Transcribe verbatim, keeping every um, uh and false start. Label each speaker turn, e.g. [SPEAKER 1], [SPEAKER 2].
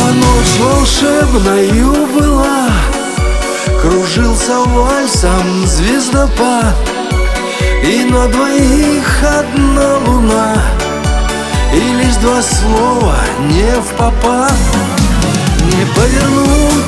[SPEAKER 1] Ночь волшебною была, кружился вальсом звездопад, и на двоих одна луна, и лишь два слова не впопад. Не повернулась